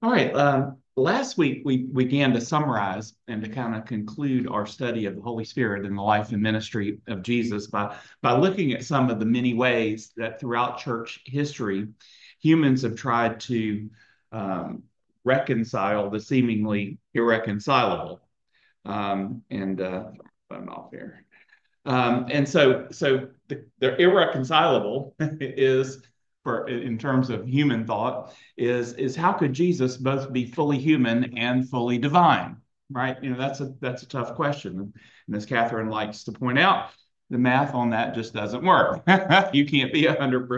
All right. Last week we began to summarize and to kind of conclude our study of the Holy Spirit and the life and ministry of Jesus by looking at some of the many ways that throughout church history, humans have tried to um, reconcile the seemingly irreconcilable. And I'm off here. And so the irreconcilable is for in terms of human thought is how could Jesus both be fully human and fully divine, right? That's a tough question. And as Catherine likes to point out, the math on that just doesn't work. You can't be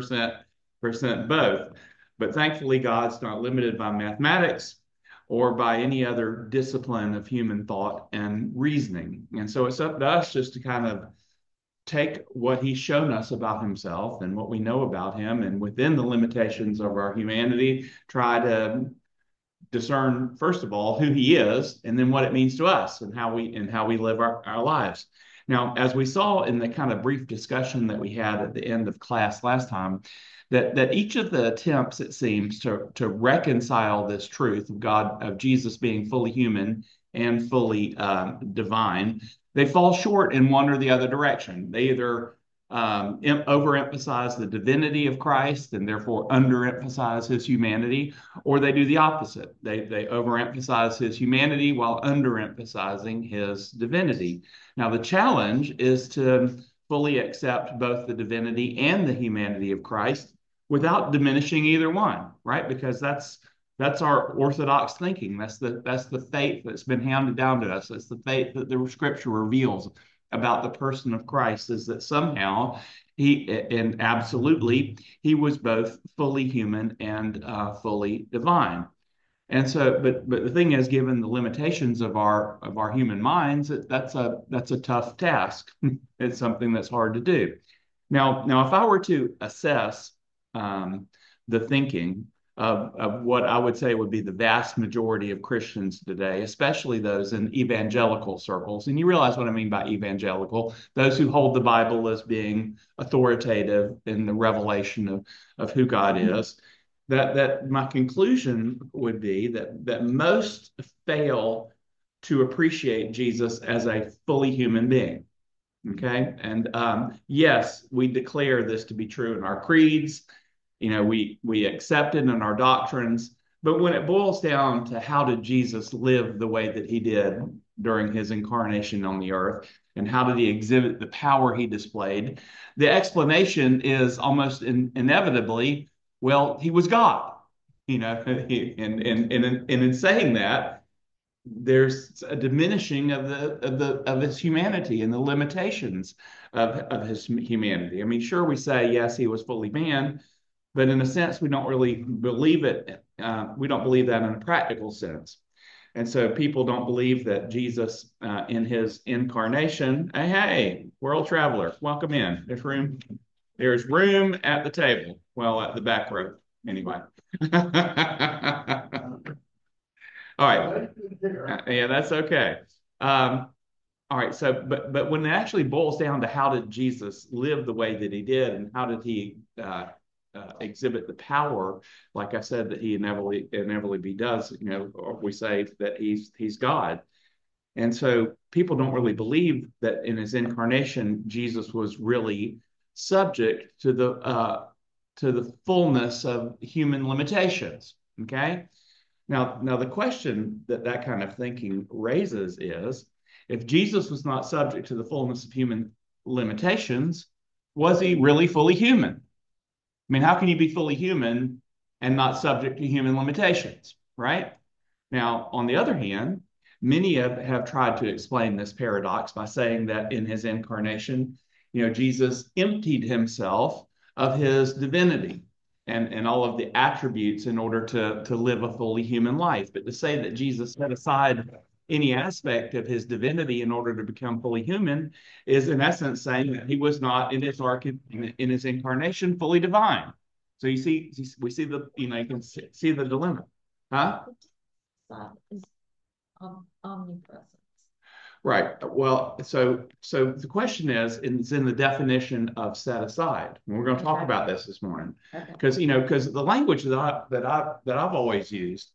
100% both. But thankfully, God's not limited by mathematics or by any other discipline of human thought and reasoning. And so it's up to us just to kind of take what he's shown us about himself and what we know about him, and within the limitations of our humanity, try to discern, first of all, who he is, and then what it means to us and how we live our lives. Now, as we saw in the kind of brief discussion that we had at the end of class last time, that each of the attempts, it seems, to reconcile this truth of God, of Jesus being fully human and fully divine, they fall short in one or the other direction. They either overemphasize the divinity of Christ and therefore underemphasize his humanity, or they do the opposite. They overemphasize his humanity while underemphasizing his divinity. Now, the challenge is to fully accept both the divinity and the humanity of Christ without diminishing either one, right? Because that's our orthodox thinking. That's the faith that's been handed down to us. That's the faith that the Scripture reveals about the person of Christ, is that somehow and absolutely, he was both fully human and fully divine. And so, but the thing is, given the limitations of our human minds, that's a tough task. It's something that's hard to do. Now, if I were to assess the thinking of what I would say would be the vast majority of Christians today, especially those in evangelical circles. And you realize what I mean by evangelical, those who hold the Bible as being authoritative in the revelation of who God is. That my conclusion would be that most fail to appreciate Jesus as a fully human being. Okay. And yes, we declare this to be true in our creeds. We accept it in our doctrines. But when it boils down to how did Jesus live the way that he did during his incarnation on the earth, and how did he exhibit the power he displayed, the explanation is almost inevitably, well, he was God. And in saying that, there's a diminishing of his humanity and the limitations of his humanity. I mean, sure, we say yes, he was fully man, but in a sense, we don't really believe it. We don't believe that in a practical sense. And so people don't believe that Jesus, in his incarnation, hey, world traveler, welcome in. There's room at the table. Well, at the back row, anyway. All right. Yeah, that's okay. All right. So, but when it actually boils down to how did Jesus live the way that he did, and how did he exhibit the power, like I said, that he inevitably does, or we say that he's God. And so people don't really believe that in his incarnation, Jesus was really subject to the fullness of human limitations. Okay. Now the question that kind of thinking raises is, if Jesus was not subject to the fullness of human limitations, was he really fully human? I mean, how can you be fully human and not subject to human limitations, right? Now, on the other hand, many have tried to explain this paradox by saying that in his incarnation, Jesus emptied himself of his divinity and all of the attributes in order to live a fully human life. But to say that Jesus set aside any aspect of his divinity in order to become fully human is in essence saying that he was not in his incarnation fully divine. So we see you can see the dilemma, huh? That is omnipresence. Right. Well, so the question is, it's in the definition of set aside. And we're going to talk about this morning, Okay. because the language that I've always used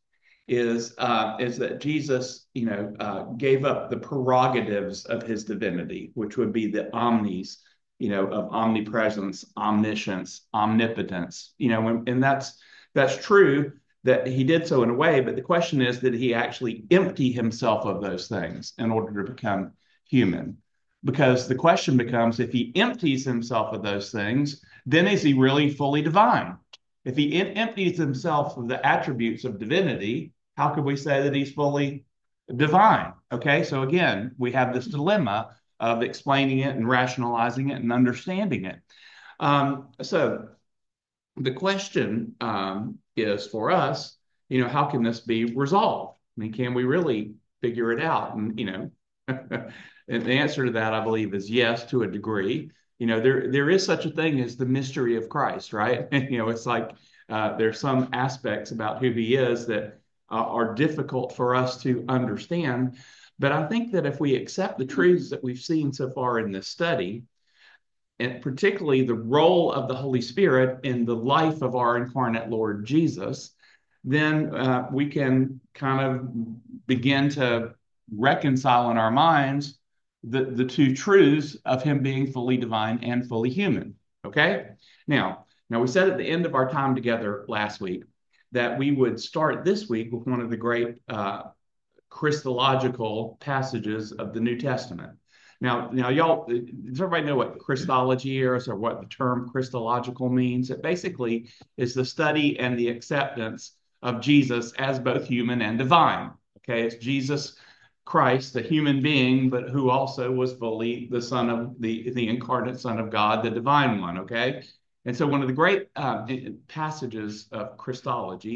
is that Jesus, gave up the prerogatives of his divinity, which would be the omnis, of omnipresence, omniscience, omnipotence, and that's true that he did so in a way, but the question is, did he actually empty himself of those things in order to become human? Because the question becomes, if he empties himself of those things, then is he really fully divine? If he empties himself of the attributes of divinity, how could we say that he's fully divine? Okay, so again, we have this dilemma of explaining it and rationalizing it and understanding it. So the question is for us, how can this be resolved? I mean, can we really figure it out? And, and the answer to that, I believe, is yes, to a degree. There is such a thing as the mystery of Christ, right? It's like there's some aspects about who he is that are difficult for us to understand. But I think that if we accept the truths that we've seen so far in this study, and particularly the role of the Holy Spirit in the life of our incarnate Lord Jesus, then we can kind of begin to reconcile in our minds the two truths of him being fully divine and fully human. Okay? Now we said at the end of our time together last week that we would start this week with one of the great Christological passages of the New Testament. Now, y'all, does everybody know what Christology is or what the term Christological means? It basically is the study and the acceptance of Jesus as both human and divine. Okay, it's Jesus Christ, the human being, but who also was fully the Son of the incarnate Son of God, the divine one. Okay, and so one of the great passages of Christology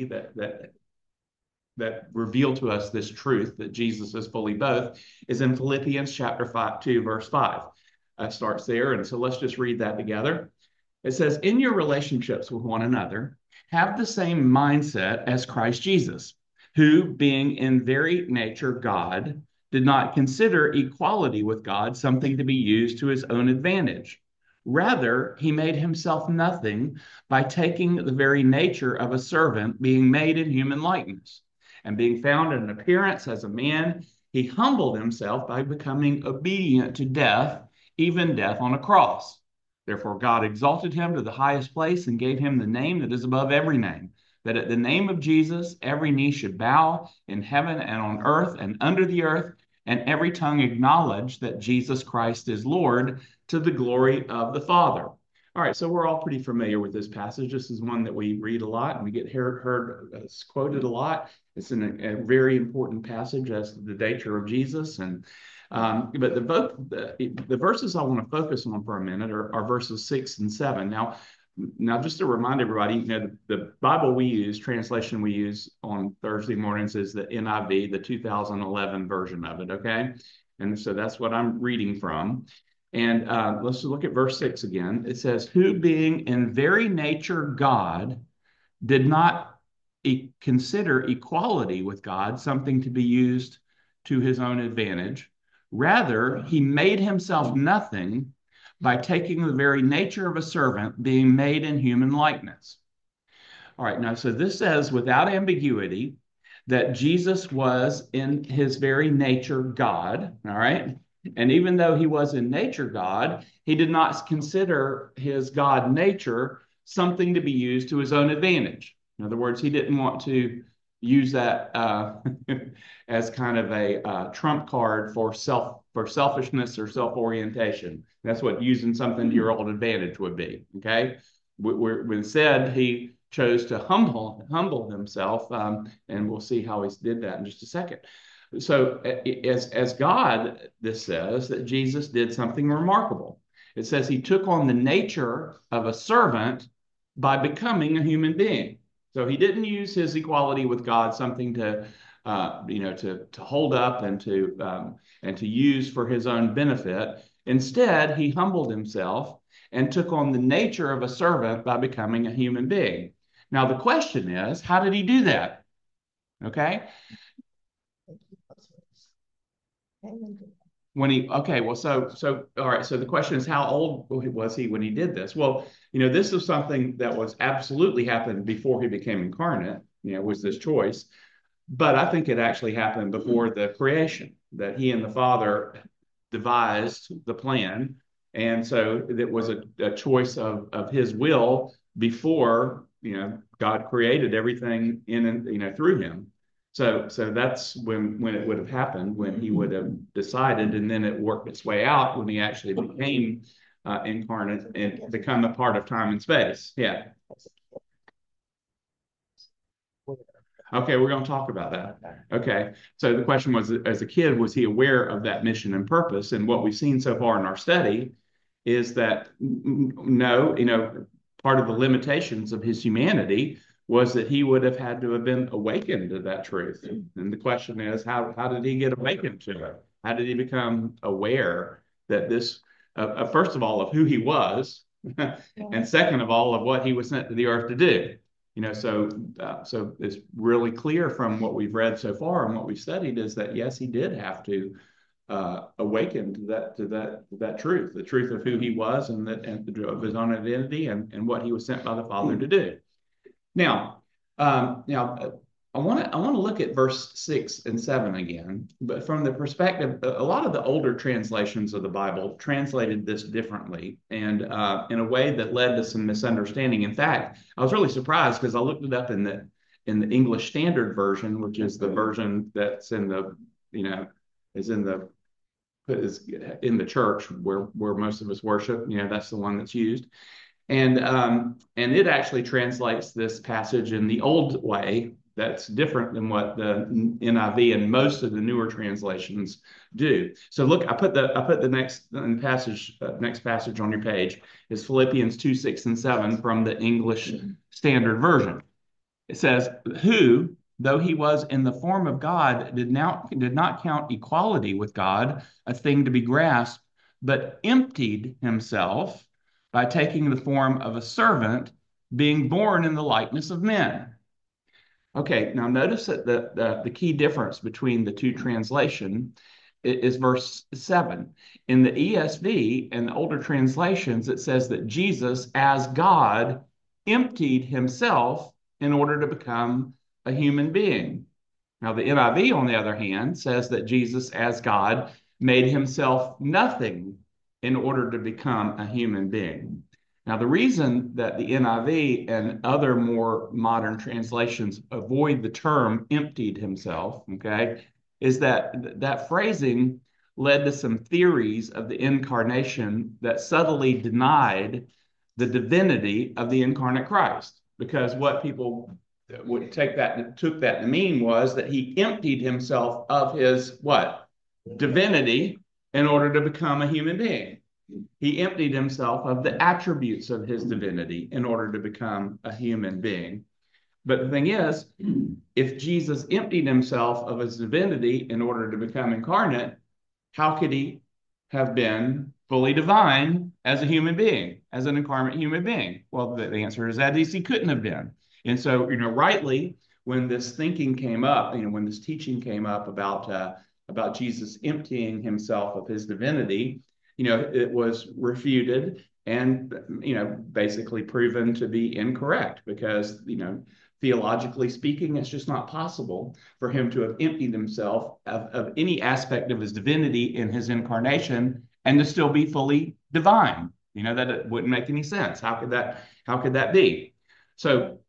that reveal to us this truth that Jesus is fully both is in Philippians chapter 2, verse 5. It starts there. And so let's just read that together. It says, in your relationships with one another, have the same mindset as Christ Jesus, who, being in very nature God, did not consider equality with God something to be used to his own advantage. Rather, he made himself nothing by taking the very nature of a servant, being made in human likeness. And being found in appearance as a man, he humbled himself by becoming obedient to death, even death on a cross. Therefore, God exalted him to the highest place and gave him the name that is above every name, that at the name of Jesus, every knee should bow in heaven and on earth and under the earth, and every tongue acknowledge that Jesus Christ is Lord, to the glory of the Father. All right, so we're all pretty familiar with this passage. This is one that we read a lot and we get heard quoted a lot. It's a very important passage as to the nature of Jesus. And but the verses I want to focus on for a minute are verses 6 and 7. Now, just to remind everybody, the Bible we use, translation we use on Thursday mornings is the NIV, the 2011 version of it. Okay, and so that's what I'm reading from. And let's look at verse 6 again. It says, who being in very nature God did not consider equality with God something to be used to his own advantage. Rather, he made himself nothing by taking the very nature of a servant, being made in human likeness. All right, now, so this says without ambiguity that Jesus was in his very nature God, all right? And even though he was in nature God, he did not consider his God nature something to be used to his own advantage. In other words, he didn't want to use that as kind of a trump card for selfishness or self-orientation. That's what using something to your own advantage would be. Okay, when said he chose to humble himself, and we'll see how he did that in just a second. So as God, this says that Jesus did something remarkable. It says he took on the nature of a servant by becoming a human being. So he didn't use his equality with God something to hold up and to use for his own benefit. Instead, he humbled himself and took on the nature of a servant by becoming a human being. Now the question is, how did he do that? Okay. All right, so the question is, how old was he when he did this? Well, this is something that was absolutely happened before he became incarnate, was this choice. But I think it actually happened before the creation, that he and the Father devised the plan. And so it was a choice of his will before, God created everything in and, through him. So that's when it would have happened, when he would have decided, and then it worked its way out when he actually became incarnate and become a part of time and space. Yeah. Okay, we're going to talk about that. Okay, so the question was, as a kid, was he aware of that mission and purpose? And what we've seen so far in our study is that no, part of the limitations of his humanity was that he would have had to have been awakened to that truth. And the question is, how did he get awakened to it? How did he become aware that this, first of all, of who he was, and second of all, of what he was sent to the earth to do? So it's really clear from what we've read so far and what we've studied is that yes, he did have to awaken to that truth, the truth of who he was and of his own identity and what he was sent by the Father to do. Now, I want to look at verse 6 and 7 again, but from the perspective, a lot of the older translations of the Bible translated this differently and in a way that led to some misunderstanding. In fact, I was really surprised because I looked it up in the English Standard Version, which is the version that's in the is in the church where most of us worship. That's the one that's used. And it actually translates this passage in the old way that's different than what the NIV and most of the newer translations do. So look, I put the next passage on your page is Philippians 2, 6, and 7 from the English Standard Version. It says, "Who, though he was in the form of God, did not count equality with God a thing to be grasped, but emptied himself by taking the form of a servant, being born in the likeness of men." Okay, now notice that the key difference between the two translation is verse 7. In the ESV and the older translations, it says that Jesus, as God, emptied himself in order to become a human being. Now, the NIV, on the other hand, says that Jesus, as God, made himself nothing in order to become a human being. Now, the reason that the NIV and other more modern translations avoid the term emptied himself, okay, is that phrasing led to some theories of the incarnation that subtly denied the divinity of the incarnate Christ. Because what people would took that to mean was that he emptied himself of his what? Divinity in order to become a human being. He emptied himself of the attributes of his divinity in order to become a human being. But the thing is, if Jesus emptied himself of his divinity in order to become incarnate, how could he have been fully divine as a human being, as an incarnate human being? Well, the answer is that he couldn't have been. And so, rightly, when this thinking came up, when this teaching came up about Jesus emptying himself of his divinity, it was refuted and, basically proven to be incorrect because, theologically speaking, it's just not possible for him to have emptied himself of any aspect of his divinity in his incarnation and to still be fully divine. That it wouldn't make any sense. How could that be? So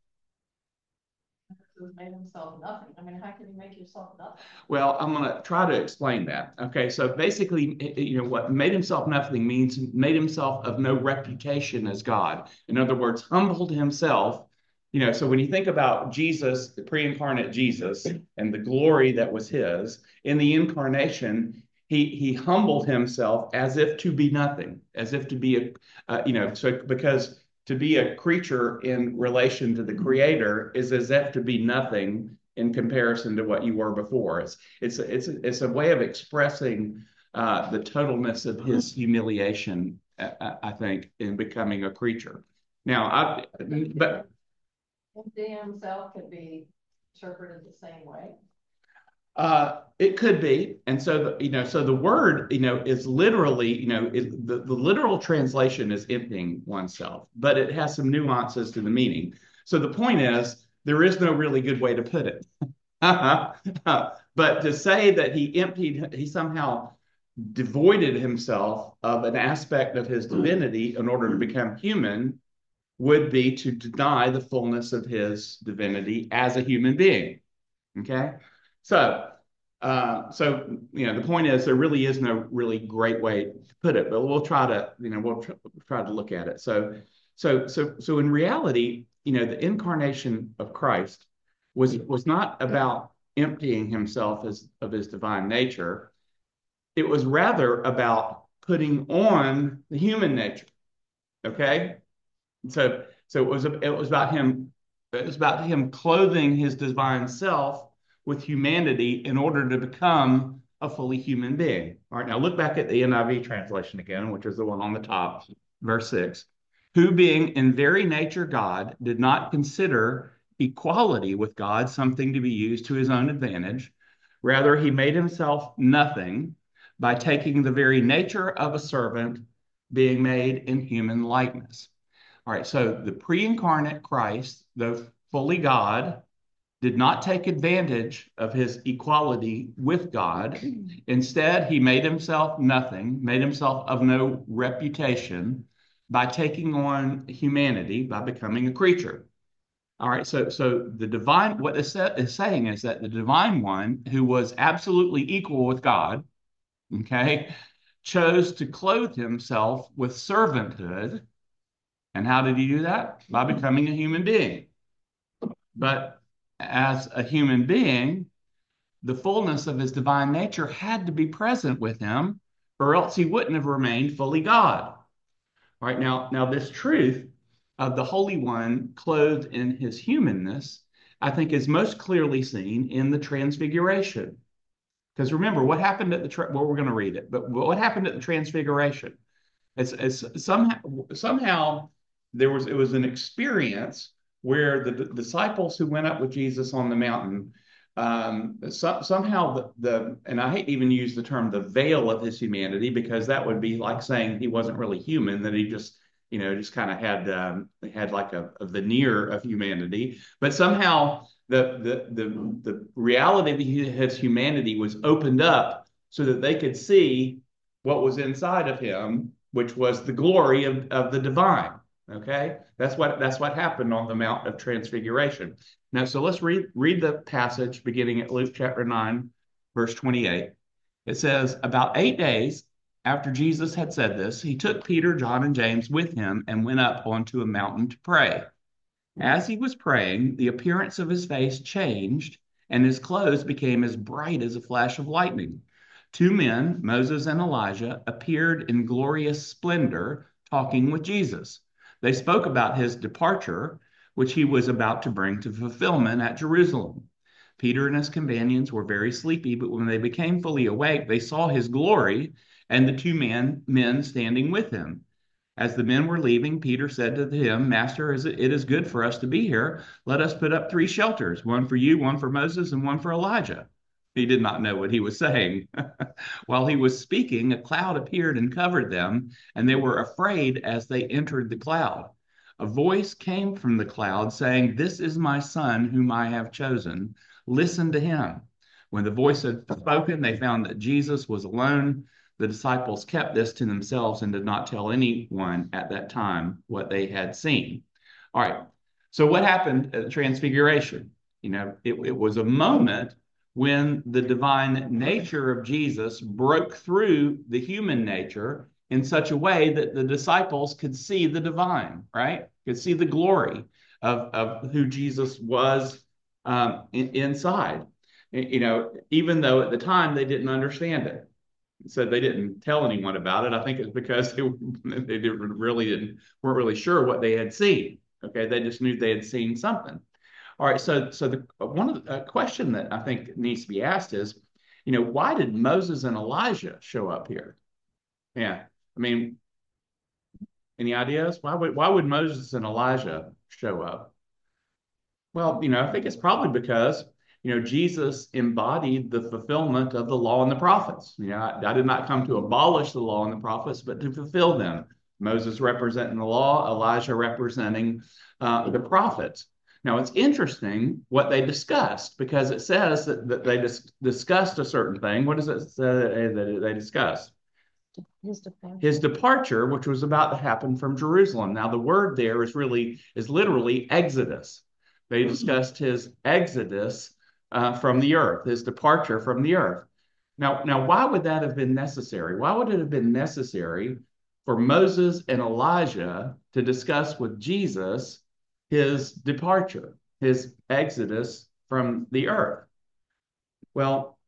made himself nothing. I mean, how can you make yourself nothing? Well, I'm going to try to explain that. Okay, so basically, what made himself nothing means made himself of no reputation as God. In other words, humbled himself. So when you think about Jesus, the pre-incarnate Jesus, and the glory that was his, in the incarnation, he humbled himself as if to be nothing, as if to be because to be a creature in relation to the creator is as if to be nothing in comparison to what you were before. It's a way of expressing the totalness of his humiliation, I think, in becoming a creature. Now, but empty himself could be interpreted the same way. It could be, and so the word is literally the literal translation is emptying oneself, but it has some nuances to the meaning. So the point is there is no really good way to put it. But to say that he somehow devoided himself of an aspect of his divinity in order to become human would be to deny the fullness of his divinity as a human being. Okay, so the point is there really is no really great way to put it, but we'll try to try to look at it. So in reality, the incarnation of Christ was not about emptying himself of his divine nature. It was rather about putting on the human nature. Okay, it was about him. It was about him clothing his divine self with humanity in order to become a fully human being. All right, now look back at the NIV translation again, which is the one on the top, verse 6. Who, being in very nature God, did not consider equality with God something to be used to his own advantage. Rather, he made himself nothing by taking the very nature of a servant, being made in human likeness. All right, so the pre incarnate Christ, though fully God, did not take advantage of his equality with God. Instead, he made himself nothing, made himself of no reputation by taking on humanity, by becoming a creature. All right, so the divine, what is saying is that the divine one, who was absolutely equal with God, okay, chose to clothe himself with servanthood. And how did he do that? By becoming a human being. But as a human being, the fullness of his divine nature had to be present with him, or else he wouldn't have remained fully God. All right, now this truth of the Holy One clothed in his humanness, I think, is most clearly seen in the Transfiguration. Because remember, what happened at well, we're going to read it, but what happened at the Transfiguration? It's somehow it was an experience where the disciples who went up with Jesus on the mountain, somehow and I hate to even use the term the veil of his humanity, because that would be like saying he wasn't really human, that he just kind of had like a veneer of humanity, but somehow the reality of his humanity was opened up so that they could see what was inside of him, which was the glory of the divine. Okay, that's what happened on the Mount of Transfiguration. Now, so let's read the passage beginning at Luke chapter 9, verse 28. It says, about 8 days after Jesus had said this, he took Peter, John, and James with him and went up onto a mountain to pray. As he was praying, the appearance of his face changed, and his clothes became as bright as a flash of lightning. Two men, Moses and Elijah, appeared in glorious splendor, talking with Jesus. They spoke about his departure, which he was about to bring to fulfillment at Jerusalem. Peter and his companions were very sleepy, but when they became fully awake, they saw his glory and the two men standing with him. As the men were leaving, Peter said to him, Master, it is good for us to be here. Let us put up 3 shelters, one for you, one for Moses, and one for Elijah. He did not know what he was saying. While he was speaking, a cloud appeared and covered them, and they were afraid as they entered the cloud. A voice came from the cloud saying, This is my son whom I have chosen. Listen to him. When the voice had spoken, they found that Jesus was alone. The disciples kept this to themselves and did not tell anyone at that time what they had seen. All right. So what happened at the Transfiguration? It was a moment when the divine nature of Jesus broke through the human nature in such a way that the disciples could see the divine, right? Could see the glory of who Jesus was inside. Even though at the time they didn't understand it. So they didn't tell anyone about it. I think it's because weren't really sure what they had seen. Okay, they just knew they had seen something. All right, so the one of the question that I think needs to be asked is, why did Moses and Elijah show up here? Yeah, I mean, any ideas? Why would Moses and Elijah show up? Well, I think it's probably because, Jesus embodied the fulfillment of the law and the prophets. I did not come to abolish the law and the prophets, but to fulfill them. Moses representing the law, Elijah representing the prophets. Now, it's interesting what they discussed because it says that they discussed a certain thing. What does it say that they discussed? His departure, which was about to happen from Jerusalem. Now, the word there is literally exodus. They discussed his exodus from the earth, his departure from the earth. Now, why would that have been necessary? Why would it have been necessary for Moses and Elijah to discuss with Jesus his departure, his exodus from the earth? Well,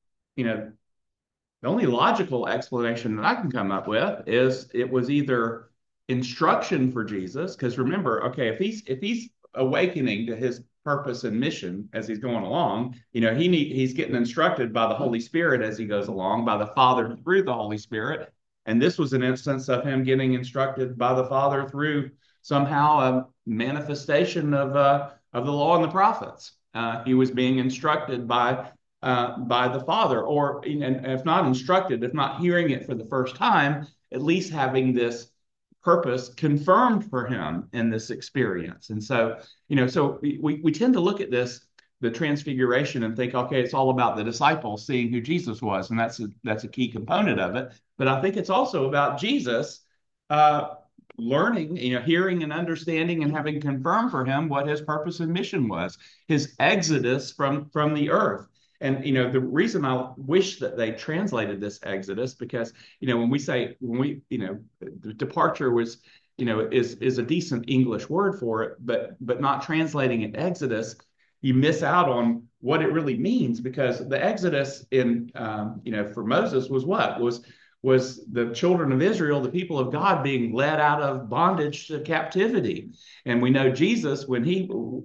the only logical explanation that I can come up with is it was either instruction for Jesus, because remember, okay, if he's awakening to his purpose and mission as he's going along, he's getting instructed by the Holy Spirit as he goes along, by the Father through the Holy Spirit. And this was an instance of him getting instructed by the Father through somehow a manifestation of the law and the prophets. He was being instructed by the Father, or and if not instructed, if not hearing it for the first time, at least having this purpose confirmed for him in this experience. And so, so we tend to look at the transfiguration, and think, okay, it's all about the disciples seeing who Jesus was, and that's a key component of it. But I think it's also about Jesus learning, hearing and understanding and having confirmed for him what his purpose and mission was, his exodus from the earth. And the reason I wish that they translated this exodus, because when we the departure was is a decent English word for it, but not translating it exodus, you miss out on what it really means, because the exodus in for Moses was the children of Israel, the people of God, being led out of bondage to captivity. And we know Jesus, when he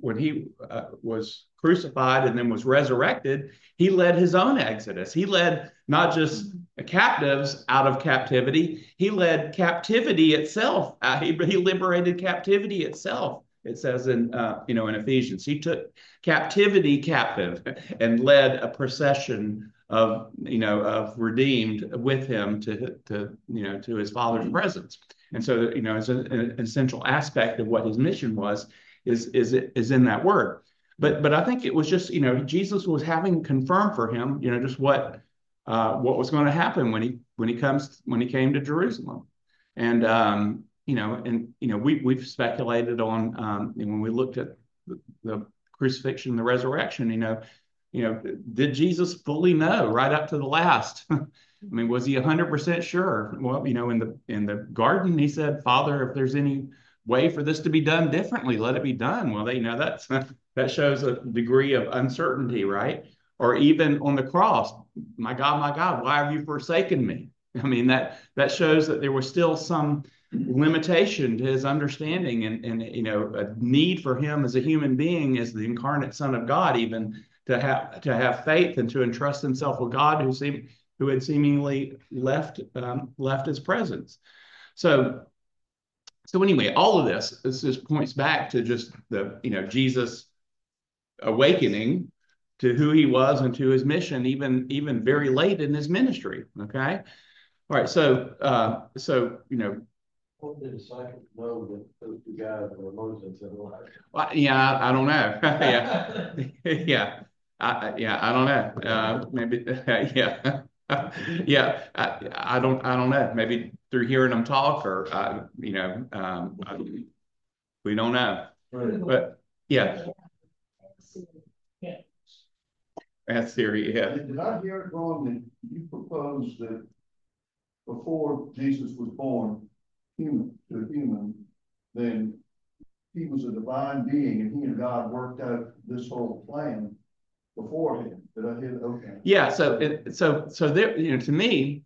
was crucified and then was resurrected, he led his own exodus. He led not just captives out of captivity, he led captivity itself. He liberated captivity itself. It says in Ephesians, he took captivity captive and led a procession of redeemed with him to his Father's presence. And so as an essential aspect of what his mission was is in that word. But I think it was just Jesus was having confirmed for him just what was going to happen when he came to Jerusalem. And we've speculated on when we looked at the crucifixion and the resurrection, did Jesus fully know right up to the last? I mean, was he 100% sure? Well, in the garden, he said, "Father, if there's any way for this to be done differently, let it be done." Well, that shows a degree of uncertainty, right? Or even on the cross, my God, why have you forsaken me? I mean, that shows that there was still some limitation to his understanding, and a need for him as a human being, as the incarnate Son of God, even to have faith and to entrust himself with God, who had seemingly left his presence. So anyway, all of this just points back to just the Jesus awakening to who he was and to his mission, even very late in his ministry. Okay, all right. So What did the disciples know that those two guys were Moses and Elijah? Well, yeah, I don't know. Yeah, I don't know. Maybe, yeah, yeah. I don't know. Maybe through hearing them talk, or we don't know. Right. But yeah, that's theory. Yeah. Did I hear it wrong that you proposed that before Jesus was born, human, then he was a divine being, and he and God worked out this whole plan beforehand? Did I hear? Okay. Yeah. So there, to me,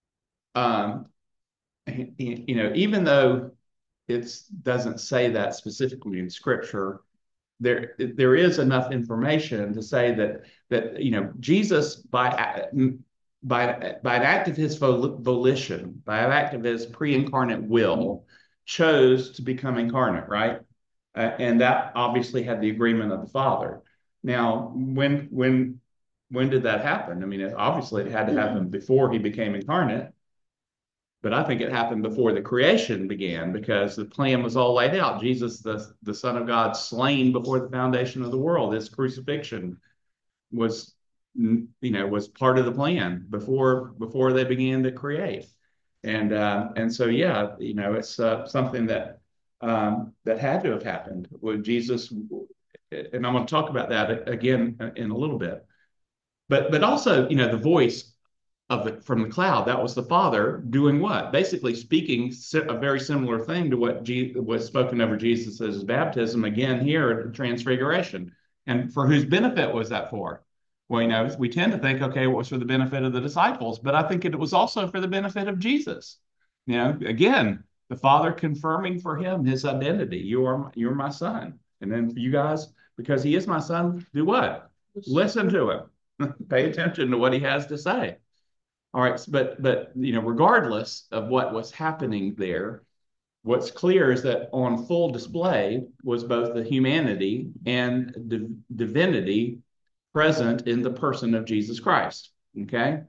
even though it doesn't say that specifically in Scripture, there is enough information to say that Jesus, by an act of his volition, by an act of his pre-incarnate will, chose to become incarnate, right? And that obviously had the agreement of the Father. Now, when did that happen? I mean, obviously it had to happen before he became incarnate. But I think it happened before the creation began because the plan was all laid out. Jesus, the Son of God, slain before the foundation of the world. His crucifixion was, was part of the plan before they began to create. And so, yeah, it's something that that had to have happened with Jesus. And I'm going to talk about that again in a little bit. But also, the voice from the cloud, that was the Father doing what? Basically speaking a very similar thing to what was spoken over Jesus' baptism, again here at the Transfiguration. And for whose benefit was that for? Well, we tend to think, okay, it was for the benefit of the disciples, but I think it was also for the benefit of Jesus. Again, the Father confirming for him his identity. You're my son. And then for you guys, because he is my son, do what? Listen to him. Pay attention to what he has to say. All right, but regardless of what was happening there, what's clear is that on full display was both the humanity and divinity present in the person of Jesus Christ. Okay,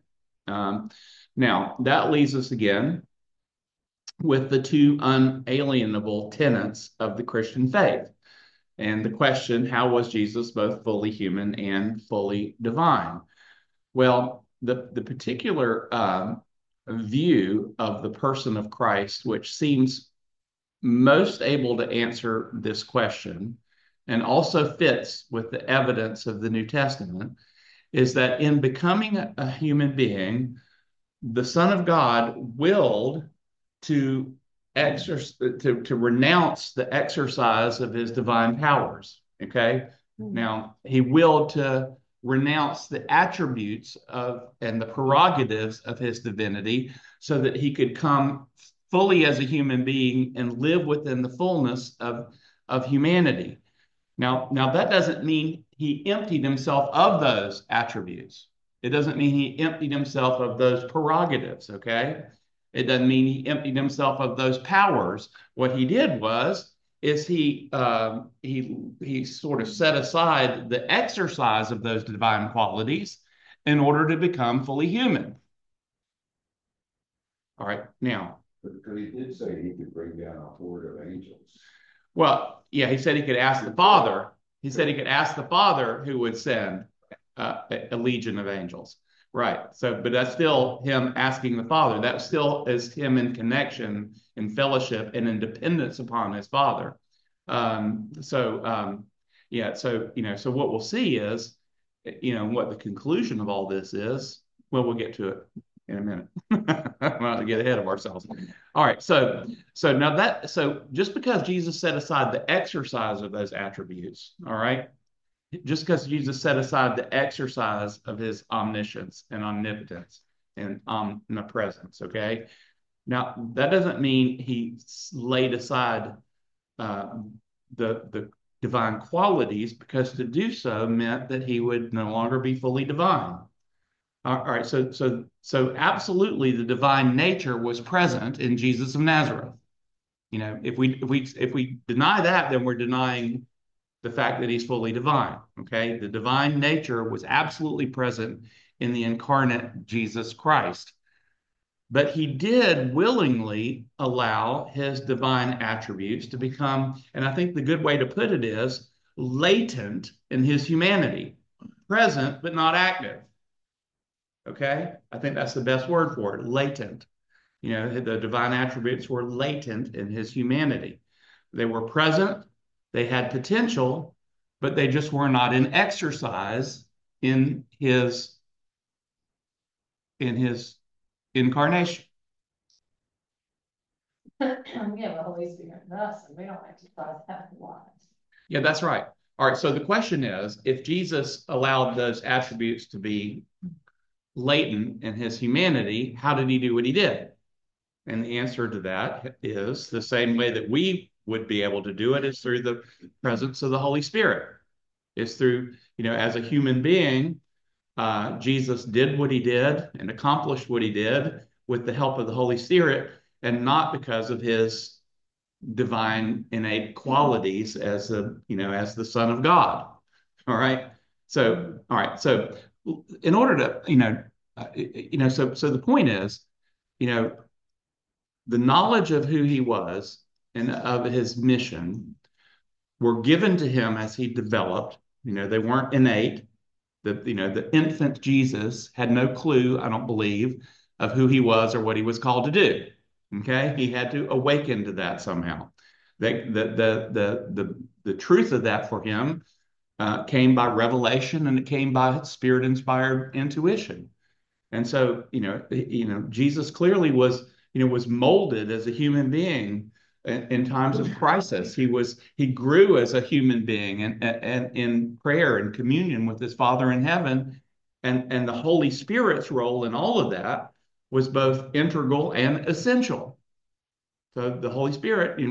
now that leaves us again with the two unalienable tenets of the Christian faith, and the question: how was Jesus both fully human and fully divine? Well, the particular view of the person of Christ, which seems most able to answer this question and also fits with the evidence of the New Testament, is that in becoming a human being, the Son of God willed to renounce the exercise of his divine powers. Okay. Now, he willed to renounce the attributes of and the prerogatives of his divinity so that he could come fully as a human being and live within the fullness of humanity. Now that doesn't mean he emptied himself of those attributes. It doesn't mean he emptied himself of those prerogatives, okay? It doesn't mean he emptied himself of those powers. What he did is he sort of set aside the exercise of those divine qualities in order to become fully human. All right, now. Because he did say he could bring down a horde of angels. Well, yeah, he said he could ask the Father. He said he could ask the Father who would send a legion of angels. Right. So, but that's still him asking the Father. That still is him in connection, in fellowship, and in dependence upon his Father. Yeah. So what we'll see is, what the conclusion of all this is. Well, we'll get to it in a minute. I'm not to get ahead of ourselves. All right. So just because Jesus set aside the exercise of those attributes, all right, just because Jesus set aside the exercise of his omniscience and omnipotence and omnipresence, okay? Now, that doesn't mean he laid aside the divine qualities, because to do so meant that he would no longer be fully divine. All right, so absolutely the divine nature was present in Jesus of Nazareth. If we deny that, then we're denying the fact that he's fully divine. Okay, the divine nature was absolutely present in the incarnate Jesus Christ, but he did willingly allow his divine attributes to become, and I think the good way to put it is, latent in his humanity, present but not active. Okay, I think that's the best word for it, latent. The divine attributes were latent in his humanity. They were present, they had potential, but they just were not in exercise in his incarnation. We have the Holy Spirit in us, and we don't exercise that a lot. Yeah, that's right. All right, so the question is, if Jesus allowed those attributes to be latent in his humanity, how did he do what he did? And the answer to that is the same way that we would be able to do it, is through the presence of the Holy Spirit. It's through, as a human being, Jesus did what he did and accomplished what he did with the help of the Holy Spirit, and not because of his divine innate qualities as the Son of God. All right. So in order to, so the point is, the knowledge of who he was and of his mission were given to him as he developed. They weren't innate. The infant Jesus had no clue, I don't believe, of who he was or what he was called to do. Okay, he had to awaken to that somehow. The truth of that for him came by revelation, and it came by spirit-inspired intuition. And so, Jesus clearly was molded as a human being in times of crisis. He grew as a human being and in prayer and communion with his Father in heaven. And the Holy Spirit's role in all of that was both integral and essential. So the Holy Spirit,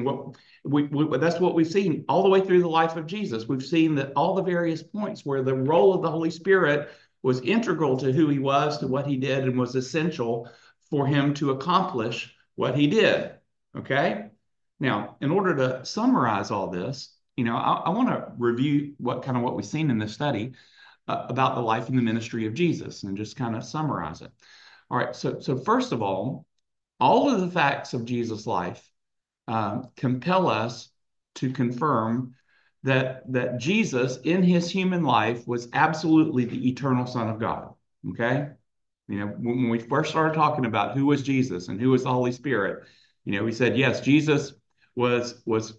that's what we've seen all the way through the life of Jesus. We've seen that all the various points where the role of the Holy Spirit was integral to who he was, to what he did, and was essential for him to accomplish what he did. Okay? Now, in order to summarize all this, I want to review what we've seen in this study about the life and the ministry of Jesus, and just kind of summarize it. All right, so first of all of the facts of Jesus' life compel us to confirm that Jesus, in his human life, was absolutely the eternal Son of God. Okay? When we first started talking about who was Jesus and who was the Holy Spirit, we said, yes, Jesus was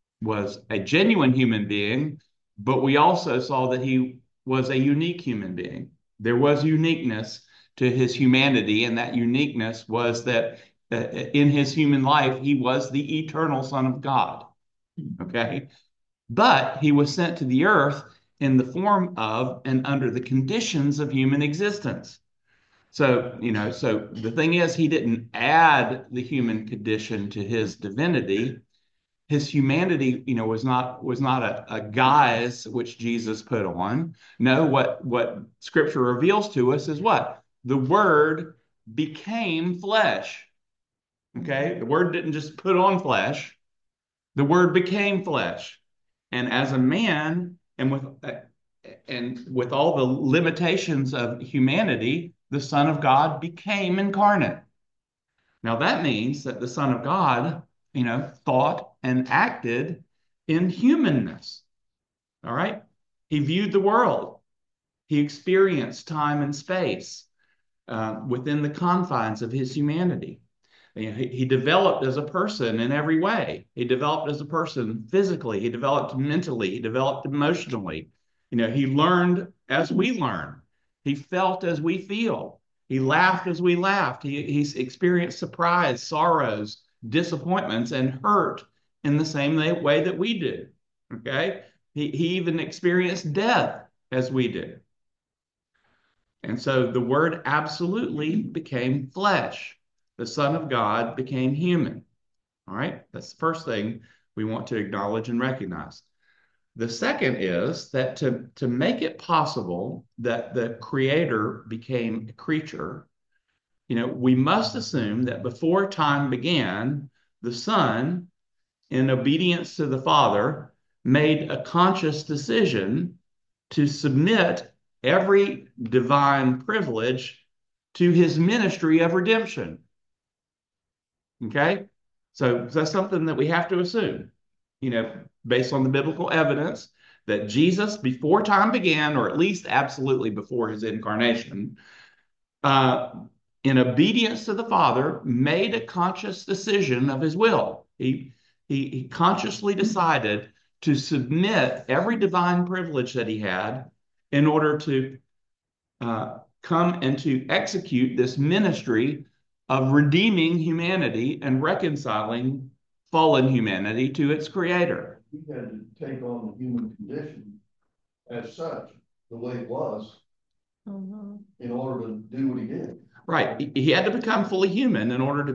a genuine human being, but we also saw that he was a unique human being. There was uniqueness to his humanity, and that uniqueness was that in his human life, he was the eternal Son of God. Okay? But he was sent to the earth in the form of and under the conditions of human existence. So the thing is, he didn't add the human condition to his divinity. His humanity, was not a guise which Jesus put on. No, what Scripture reveals to us is what? The Word became flesh. Okay? The Word didn't just put on flesh. The Word became flesh. And as a man, and with all the limitations of humanity, the Son of God became incarnate. Now that means that the Son of God, thought and acted in humanness. All right? He viewed the world. He experienced time and space within the confines of his humanity. He developed as a person in every way. He developed as a person physically. He developed mentally. He developed emotionally. He learned as we learn. He felt as we feel. He laughed as we laughed. He experienced surprise, sorrows, disappointments, and hurt in the same way that we do. Okay? He even experienced death as we do. And so the Word absolutely became flesh. The Son of God became human. All right? That's the first thing we want to acknowledge and recognize. The second is that to make it possible that the Creator became a creature, we must assume that before time began, the Son, in obedience to the Father, made a conscious decision to submit every divine privilege to his ministry of redemption. Okay? So that's something that we have to assume, based on the biblical evidence, that Jesus, before time began, or at least absolutely before his incarnation, in obedience to the Father, made a conscious decision of his will. He consciously decided to submit every divine privilege that he had in order to come and to execute this ministry of redeeming humanity and reconciling fallen humanity to its Creator. He had to take on the human condition as such, the way it was, in order to do what he did. Right. He had to become fully human in order to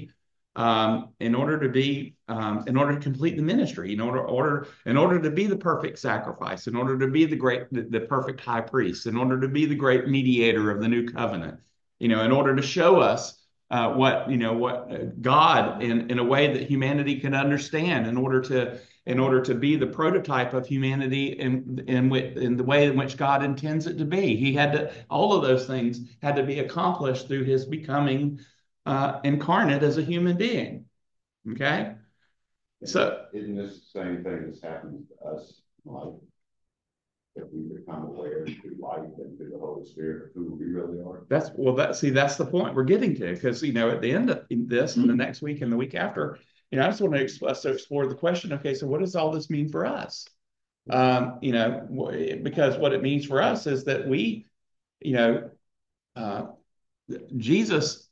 complete the ministry, in order to be the perfect sacrifice, in order to be the perfect high priest, in order to be the great mediator of the new covenant, in order to show us what God in a way that humanity can understand, in order to be the prototype of humanity in the way in which God intends it to be. All of those things had to be accomplished through his becoming incarnate as a human being. Okay. So, isn't this the same thing that's happening to us? Like, if we become aware through life and through the Holy Spirit of who we really are. that's the point we're getting to, because, at the end of this and the next week and the week after, I just want to explore the question, okay, so what does all this mean for us? Because what it means for us is that we, uh, Jesus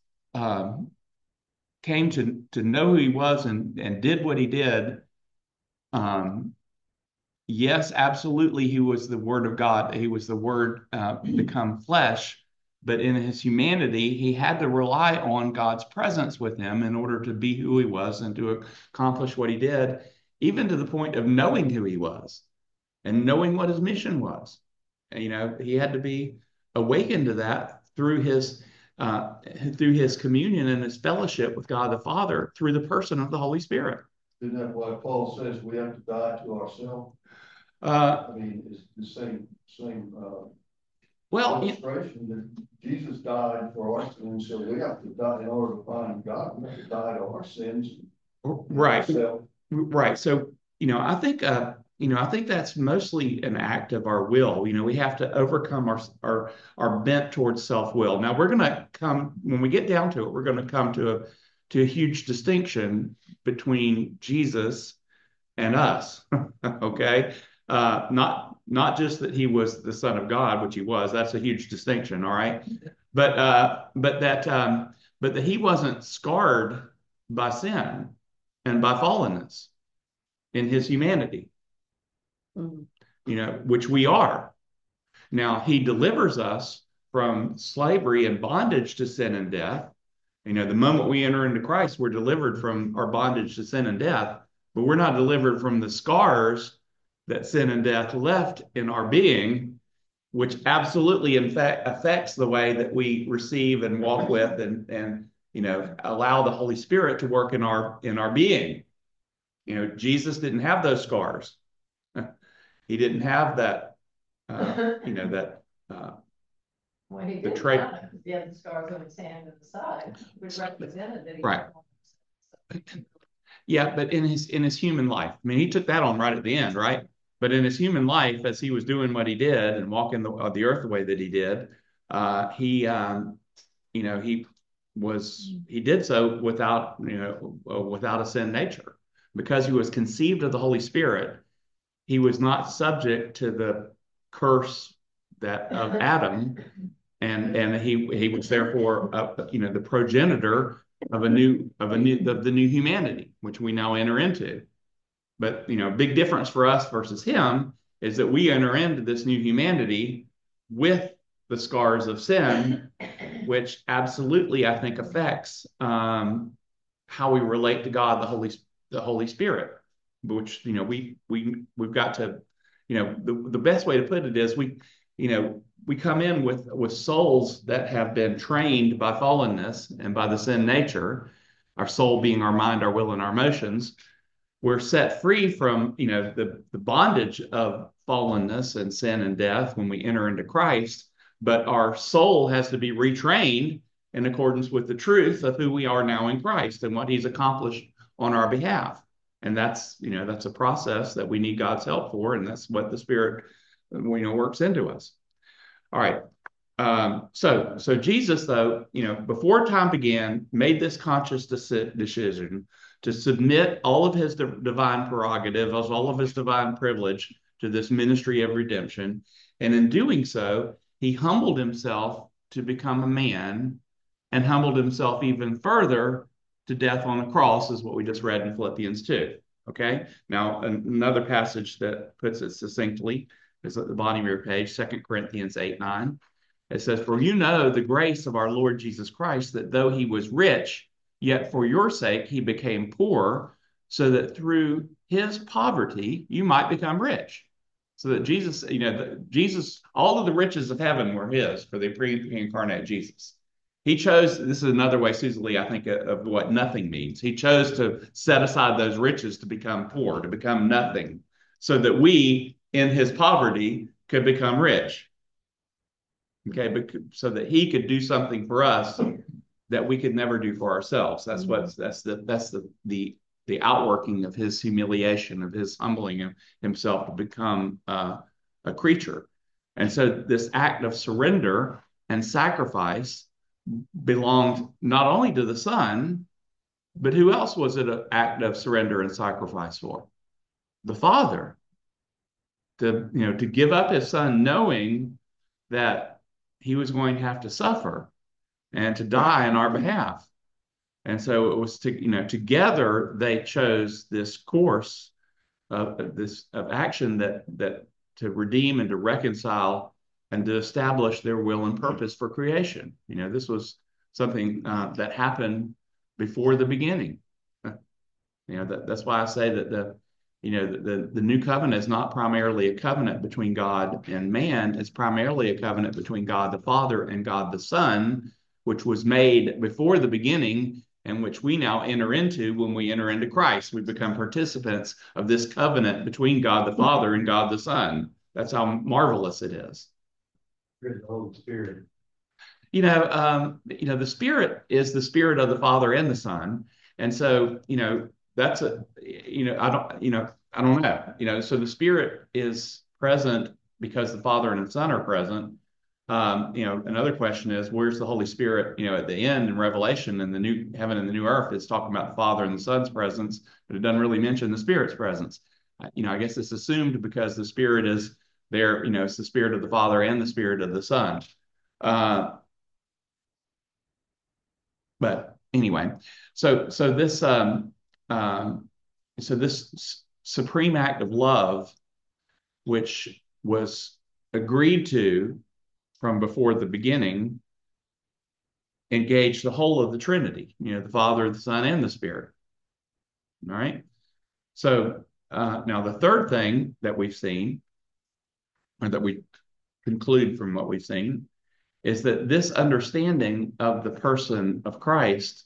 came to know who he was and did what he did. Yes, absolutely, he was the Word of God. He was the Word become flesh. But in his humanity, he had to rely on God's presence with him in order to be who he was and to accomplish what he did, even to the point of knowing who he was and knowing what his mission was. He had to be awakened to that through his communion and his fellowship with God the Father through the person of the Holy Spirit. Isn't that why Paul says we have to die to ourselves? It's the same illustration that Jesus died for our sins, so we have to die in order to find God. We have to die to our sins. Right. Right. So, I think that's mostly an act of our will. We have to overcome our bent towards self-will. Now when we get down to it, we're going to come to a huge distinction between Jesus and us. Okay. Not just that he was the Son of God, which he was. That's a huge distinction. All right. But that he wasn't scarred by sin and by fallenness in his humanity, which we are. Now, he delivers us from slavery and bondage to sin and death. The moment we enter into Christ, we're delivered from our bondage to sin and death, but we're not delivered from the scars that sin and death left in our being, which absolutely in fact affects the way that we receive and walk with and allow the Holy Spirit to work in our being. Jesus didn't have those scars. He didn't have that, that. Well, he the did trait. He had the scars on his hand and the side, which represented that he right. Yeah, but in his human life, he took that on right at the end, right? But in his human life, as he was doing what he did and walking the earth the way that he did, he did so without a sin nature, because he was conceived of the Holy Spirit. He was not subject to the curse of Adam, and he was therefore the progenitor of the new humanity, which we now enter into. But big difference for us versus him is that we enter into this new humanity with the scars of sin, which absolutely, I think, affects how we relate to God, the Holy Spirit, which we've got to, the best way to put it is we come in with souls that have been trained by fallenness and by the sin nature, our soul being our mind, our will, and our emotions. We're set free from the bondage of fallenness and sin and death when we enter into Christ, but our soul has to be retrained in accordance with the truth of who we are now in Christ and what he's accomplished on our behalf. And that's a process that we need God's help for, and that's what the Spirit works into us. All right. So Jesus, though, before time began, made this conscious decision to submit all of his divine prerogatives, all of his divine privilege to this ministry of redemption. And in doing so, he humbled himself to become a man, and humbled himself even further to death on a cross, is what we just read in Philippians 2. Okay. Now, another passage that puts it succinctly is at the bottom of your page, 2 Corinthians 8:9. It says, "For you know the grace of our Lord Jesus Christ, that though he was rich, yet for your sake he became poor, so that through his poverty you might become rich." So that Jesus, all of the riches of heaven were his for the pre-incarnate Jesus. He chose, this is another way, Susie Lee, I think, of what nothing means. He chose to set aside those riches to become poor, to become nothing, so that we, in his poverty, could become rich. Okay, but so that he could do something for us that we could never do for ourselves. That's the outworking of his humiliation, of his humbling himself to become a creature. And so this act of surrender and sacrifice belonged not only to the Son, but who else was it an act of surrender and sacrifice for? The Father. To give up his Son, knowing that he was going to have to suffer and to die on our behalf. And so it was together they chose this course of action that to redeem and to reconcile and to establish their will and purpose for creation. This was something that happened before the beginning. That's why I say that the new covenant is not primarily a covenant between God and man. It's primarily a covenant between God the Father and God the Son, which was made before the beginning and which we now enter into when we enter into Christ. We become participants of this covenant between God the Father and God the Son. That's how marvelous it is. The Holy Spirit. The Spirit is the Spirit of the Father and the Son. And so, that's I don't know. So the Spirit is present because the Father and the Son are present. Another question is, where's the Holy Spirit? At the end in Revelation, in the new heaven and the new earth, it's talking about the Father and the Son's presence, but it doesn't really mention the Spirit's presence. I guess it's assumed because the Spirit is there. It's the Spirit of the Father and the Spirit of the Son. But anyway, so this supreme act of love, which was agreed to from before the beginning, engaged the whole of the Trinity, the Father, the Son, and the Spirit. All right. So now the third thing that we've seen, or that we conclude from what we've seen, is that this understanding of the person of Christ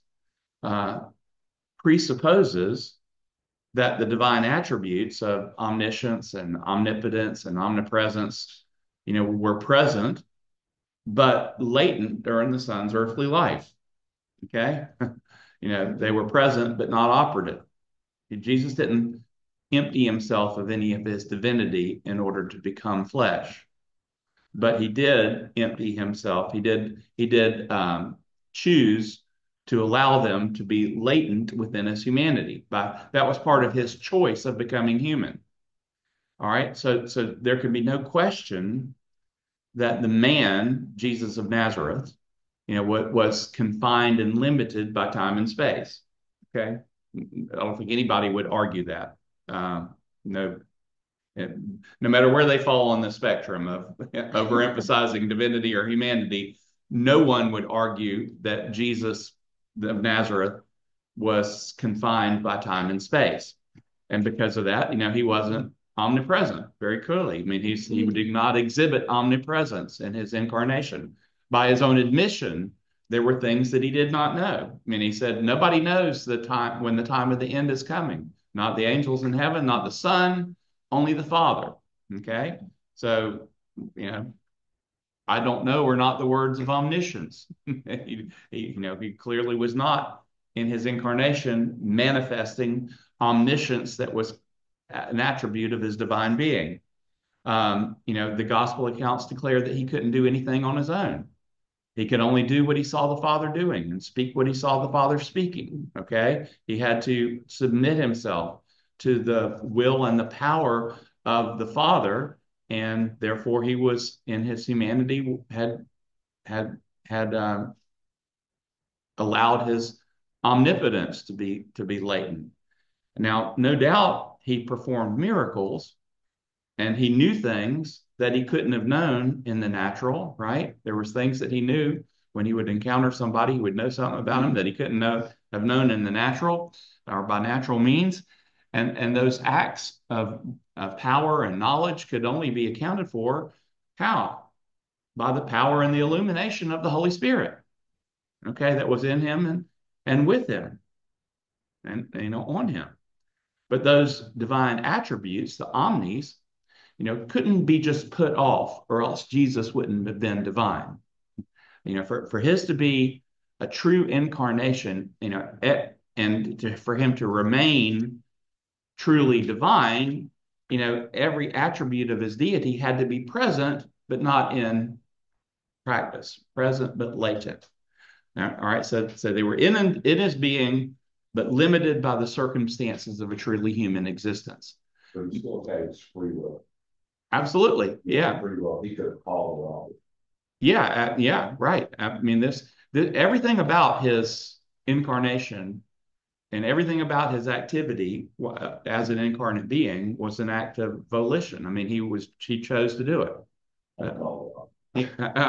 presupposes that the divine attributes of omniscience and omnipotence and omnipresence, were present, but latent during the Son's earthly life. Okay? They were present, but not operative. Jesus didn't empty himself of any of his divinity in order to become flesh. But he did empty himself. He did choose to allow them to be latent within his humanity. That was part of his choice of becoming human. All right. So there can be no question that the man, Jesus of Nazareth, was confined and limited by time and space. Okay. I don't think anybody would argue that. No matter where they fall on the spectrum of overemphasizing divinity or humanity, no one would argue that Jesus of Nazareth was confined by time and space. And because of that, he wasn't omnipresent very clearly. I mean, he did not exhibit omnipresence in his incarnation. By his own admission, there were things that he did not know. I mean, he said, nobody knows the time when the time of the end is coming. Not the angels in heaven, not the Son, only the Father. Okay? So, I don't know are not the words of omniscience. He clearly was not in his incarnation manifesting omniscience that was an attribute of his divine being. The gospel accounts declare that he couldn't do anything on his own. He could only do what he saw the Father doing and speak what he saw the Father speaking. Okay? He had to submit himself to the will and the power of the Father, and therefore he was in his humanity had allowed his omnipotence to be latent. Now, no doubt he performed miracles and he knew things that he couldn't have known in the natural, right? There was things that he knew when he would encounter somebody, he would know something about him that he couldn't have known in the natural or by natural means. And those acts of power and knowledge could only be accounted for how? By the power and the illumination of the Holy Spirit, okay, that was in him and with him and, on him. But those divine attributes, the omnis, couldn't be just put off, or else Jesus wouldn't have been divine. For his to be a true incarnation, for him to remain truly divine, every attribute of his deity had to be present, but not in practice, present but latent. All right, so they were in his being, but limited by the circumstances of a truly human existence. But he still had his free will. Absolutely, yeah. Free will. He could have called it off. Yeah, right. I mean, this everything about his incarnation and everything about his activity as an incarnate being was an act of volition. I mean, he chose to do it. It's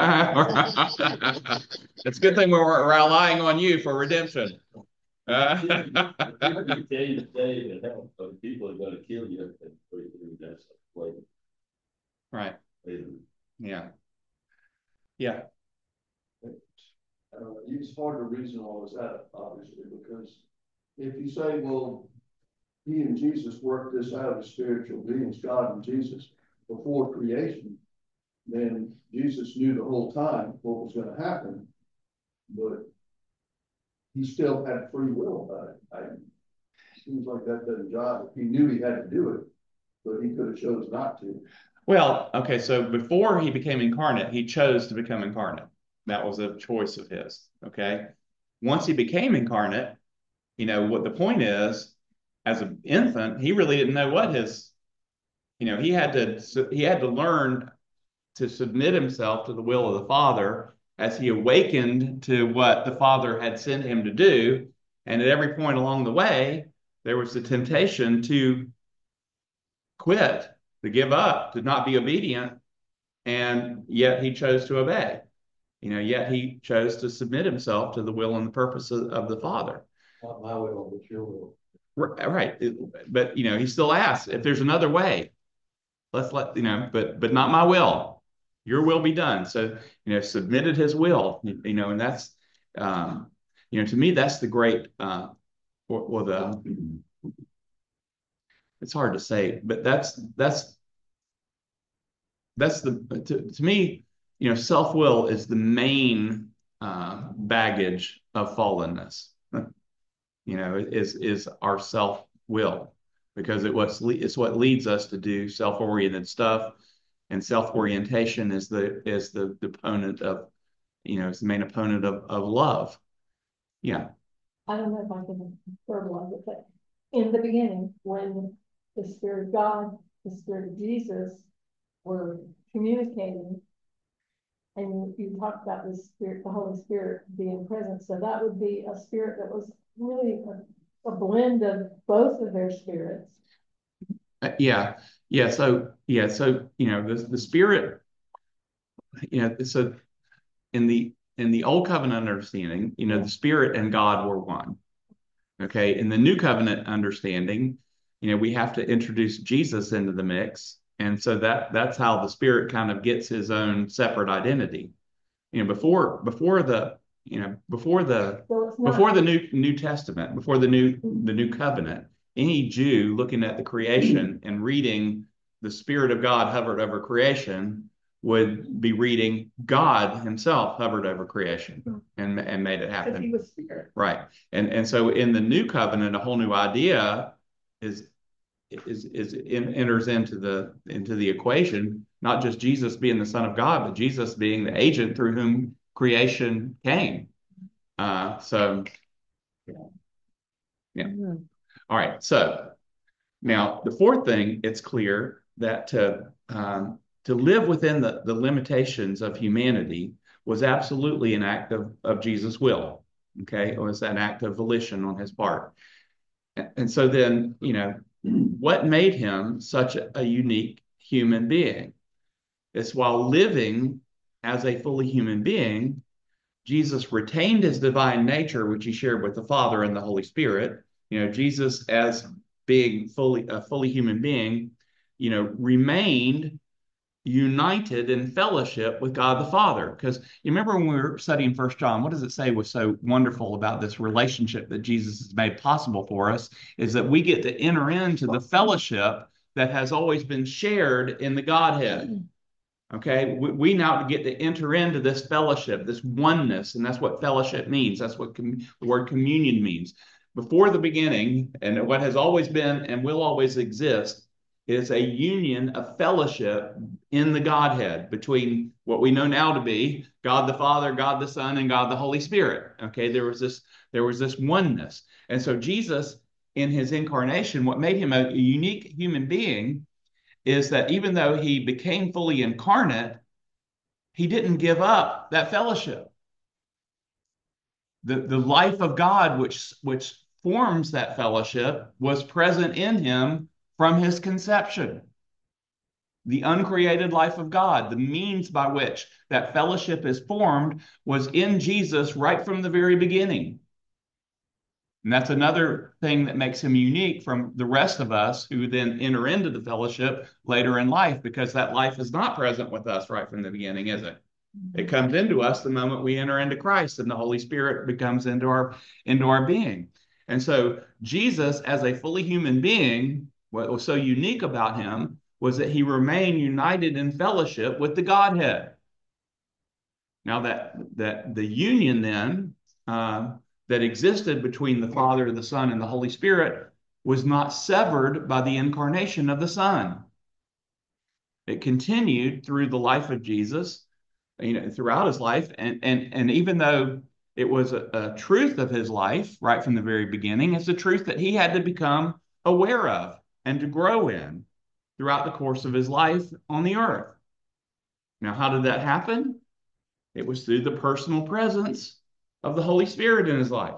a good thing we're relying on you for redemption. People tell you today that help, but people are going to kill you. That's the way. Right. Yeah. It's hard to reason all this out, obviously, because if you say, well, he and Jesus worked this out as spiritual beings, God and Jesus, before creation, then Jesus knew the whole time what was going to happen, but he still had free will about it. It seems like that doesn't jive. He knew he had to do it, but he could have chose not to. Well, okay, so before he became incarnate, he chose to become incarnate. That was a choice of his, okay? Once he became incarnate, what the point is, as an infant, he really didn't know what he had to learn to submit himself to the will of the Father as he awakened to what the Father had sent him to do. And at every point along the way, there was the temptation to quit, to give up, to not be obedient, and yet he chose to obey. Yet he chose to submit himself to the will and the purpose of the Father. Not my will, but your will. Right. But, he still asks if there's another way. But not my will. Your will be done. So, submitted his will, and that's, to me, that's the great, it's hard to say, but to me, self-will is the main baggage of fallenness. Is our self-will, because it's what leads us to do self-oriented stuff, and self-orientation is the opponent of, it's the main opponent of love. Yeah. I don't know if I can verbalize it, but in the beginning, when the Spirit of God, the Spirit of Jesus were communicating, and you talked about the Spirit, the Holy Spirit being present, so that would be a spirit that was really a blend of both of their spirits. Yeah. So the Spirit, so in the Old Covenant understanding, the Spirit and God were one. Okay. In the New Covenant understanding, we have to introduce Jesus into the mix. And so that's how the Spirit kind of gets his own separate identity. Before the New Testament, before the new covenant, any Jew looking at the creation and reading the Spirit of God hovered over creation would be reading God himself hovered over creation and made it happen. Because he was Spirit. Right. And so in the new covenant, a whole new idea enters into the equation, not just Jesus being the Son of God, but Jesus being the agent through whom creation came. Yeah. All right. So now the fourth thing, it's clear that to live within the limitations of humanity was absolutely an act of Jesus' will. Okay. It was an act of volition on his part. And so then, what made him such a unique human being? It's while living as a fully human being, Jesus retained his divine nature, which he shared with the Father and the Holy Spirit. Jesus, as being a fully human being, remained united in fellowship with God the Father. Because you remember when we were studying 1 John, what does it say was so wonderful about this relationship that Jesus has made possible for us, is that we get to enter into the fellowship that has always been shared in the Godhead. Okay, we now get to enter into this fellowship, this oneness, and that's what fellowship means. That's what the word communion means. Before the beginning, and what has always been and will always exist, is a union, a fellowship in the Godhead between what we know now to be God the Father, God the Son, and God the Holy Spirit. Okay, there was this oneness. And so Jesus, in his incarnation, what made him a unique human being is that even though he became fully incarnate, he didn't give up that fellowship. The life of God, which forms that fellowship, was present in him from his conception. The uncreated life of God, the means by which that fellowship is formed, was in Jesus right from the very beginning. And that's another thing that makes him unique from the rest of us who then enter into the fellowship later in life, because that life is not present with us right from the beginning, is it? It comes into us the moment we enter into Christ, and the Holy Spirit becomes into our being. And so Jesus, as a fully human being, what was so unique about him was that he remained united in fellowship with the Godhead. Now that the union then that existed between the Father, the Son, and the Holy Spirit was not severed by the incarnation of the Son. It continued through the life of Jesus, throughout his life, and even though it was a truth of his life right from the very beginning, it's a truth that he had to become aware of and to grow in throughout the course of his life on the earth. Now, how did that happen? It was through the personal presence of the Holy Spirit in his life.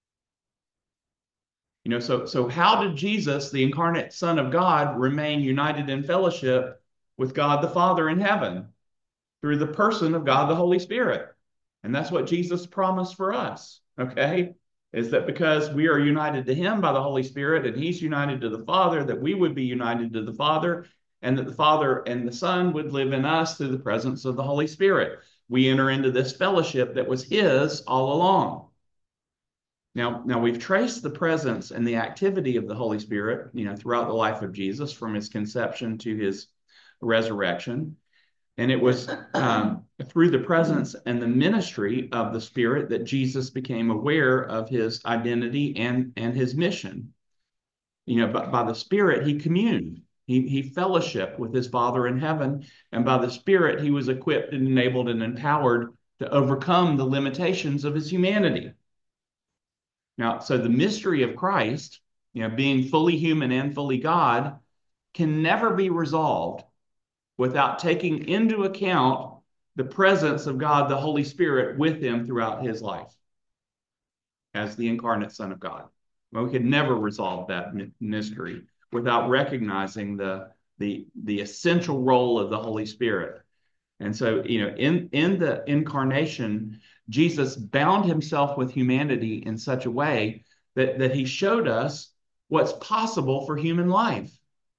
So how did Jesus, the incarnate Son of God, remain united in fellowship with God the Father in heaven? Through the person of God the Holy Spirit. And that's what Jesus promised for us, okay? Is that because we are united to him by the Holy Spirit and he's united to the Father, that we would be united to the Father, and that the Father and the Son would live in us through the presence of the Holy Spirit. We enter into this fellowship that was his all along. Now we've traced the presence and the activity of the Holy Spirit, throughout the life of Jesus, from his conception to his resurrection. And it was through the presence and the ministry of the Spirit that Jesus became aware of his identity and his mission. But by the Spirit, he communed. He fellowshiped with his Father in heaven, and by the Spirit, he was equipped and enabled and empowered to overcome the limitations of his humanity. Now, so the mystery of Christ, being fully human and fully God, can never be resolved without taking into account the presence of God, the Holy Spirit, with him throughout his life as the incarnate Son of God. Well, we could never resolve that mystery without recognizing the essential role of the Holy Spirit. And so, in the incarnation, Jesus bound himself with humanity in such a way that he showed us what's possible for human life.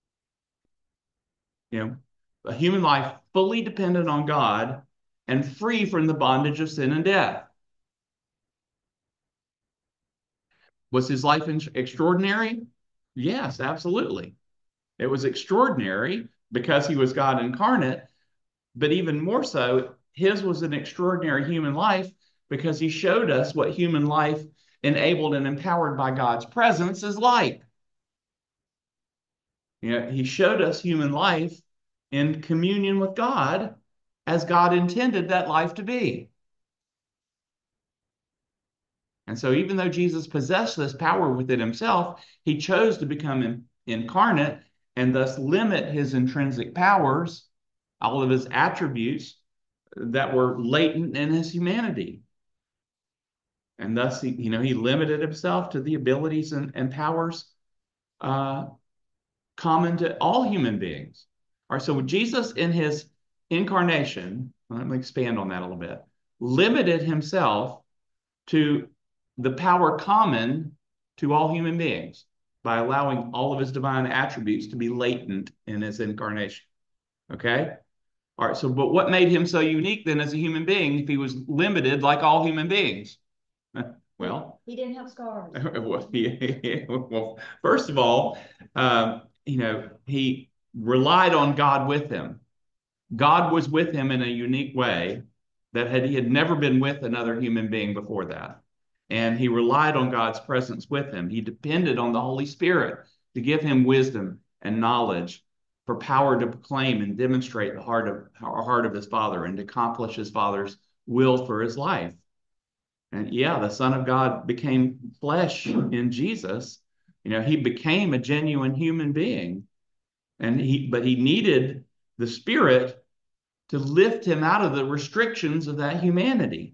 A human life fully dependent on God and free from the bondage of sin and death. Was his life extraordinary? Yes, absolutely. It was extraordinary because he was God incarnate, but even more so, his was an extraordinary human life because he showed us what human life enabled and empowered by God's presence is like. He showed us human life in communion with God as God intended that life to be. And so even though Jesus possessed this power within himself, he chose to become incarnate and thus limit his intrinsic powers, all of his attributes that were latent in his humanity. And thus, he limited himself to the abilities and powers common to all human beings. All right, so Jesus in his incarnation, let me expand on that a little bit, limited himself to the power common to all human beings by allowing all of his divine attributes to be latent in his incarnation. Okay? All right, so but what made him so unique then as a human being if he was limited like all human beings? Well, he didn't have scars. Well, first of all, he relied on God with him. God was with him in a unique way that he had never been with another human being before that. And he relied on God's presence with him. He depended on the Holy Spirit to give him wisdom and knowledge for power to proclaim and demonstrate the heart of his Father and to accomplish his Father's will for his life. And yeah, the Son of God became flesh in Jesus. He became a genuine human being. But he needed the Spirit to lift him out of the restrictions of that humanity,